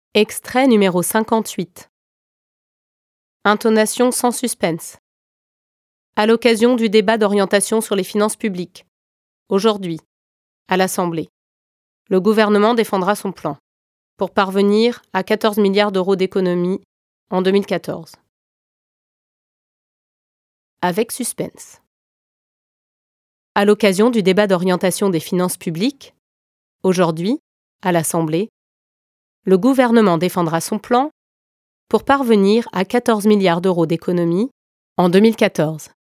Extrait numéro 58. Intonation sans suspense. À l'occasion du débat d'orientation sur les finances publiques, aujourd'hui, à l'Assemblée, le gouvernement défendra son plan pour parvenir à 14 milliards d'euros d'économies en 2014. Avec suspense. À l'occasion du débat d'orientation des finances publiques, aujourd'hui, à l'Assemblée, le gouvernement défendra son plan pour parvenir à 14 milliards d'euros d'économies en 2014.